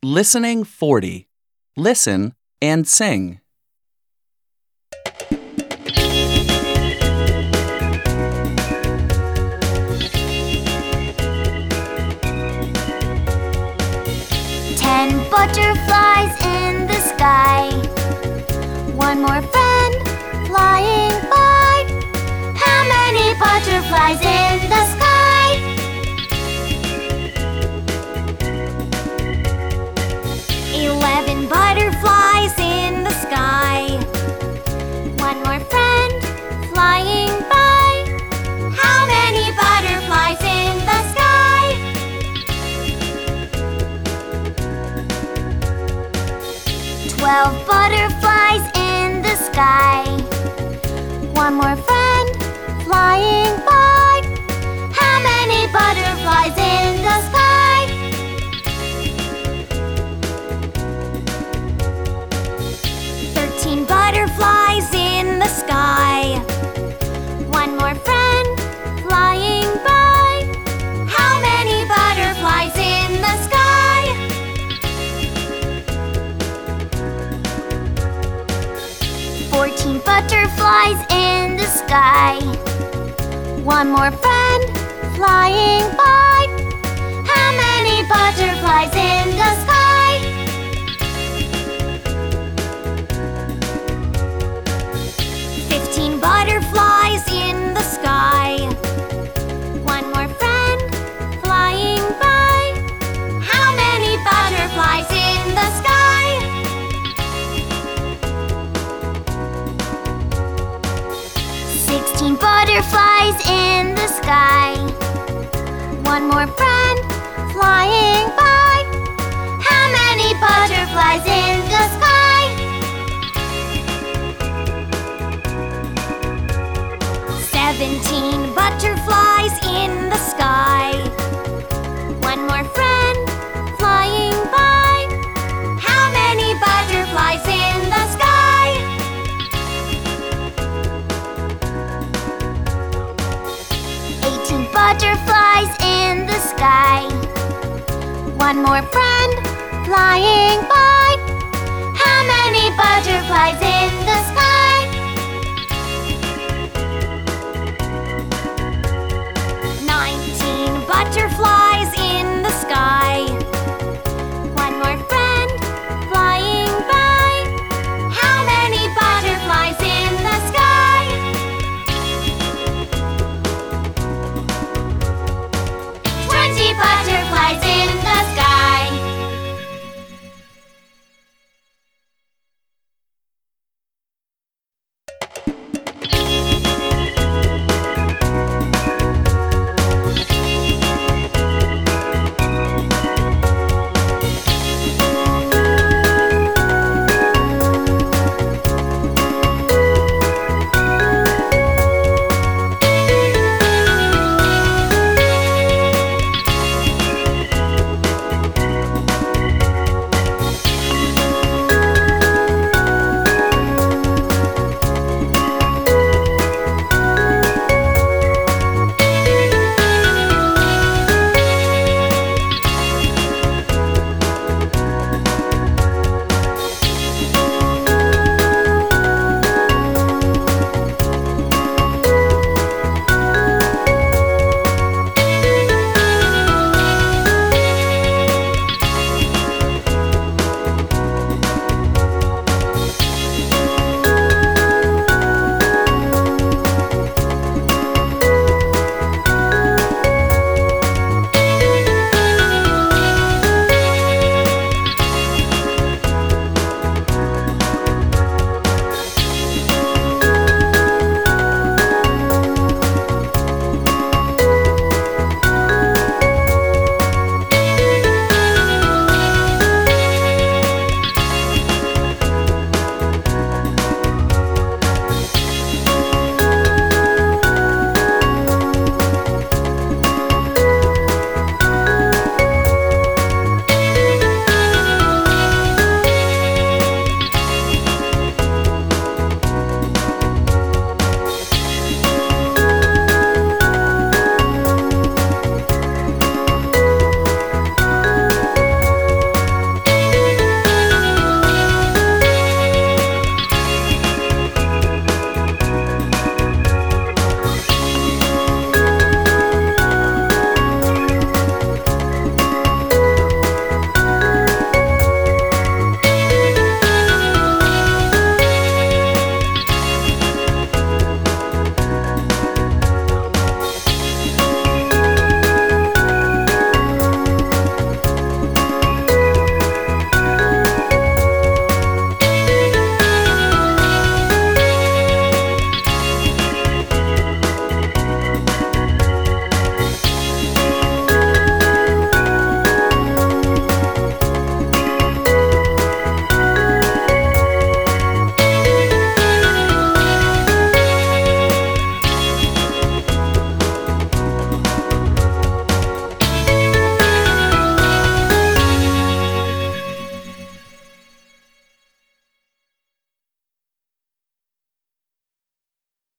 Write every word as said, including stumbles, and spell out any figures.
Listening forty. Listen and sing. Ten butterflies in the sky. One more friend flying by. How many butterflies in the sky? Eleven butterflies in the sky. One more friend flying by. How many butterflies in the sky? Twelve butterflies in the sky. One more friend flying by. How many butterflies in the sky? Thirteen butterflies in the sky. One more friend flying by. How many butterflies in the sky? Fourteen butterflies in the sky. One more friend flying by. How many butterflies in the sky? Fifteen butterflies in the sky. One more friend flying by. How many butterflies in the sky? Sixteen butterflies in the sky. One more friend flying by. How many butterflies in the sky? Seventeen butterflies in the sky. One more friend flying by. How many butterflies in the sky? Eighteen butterflies in the sky. One more friend flying by. How many butterflies in the sky?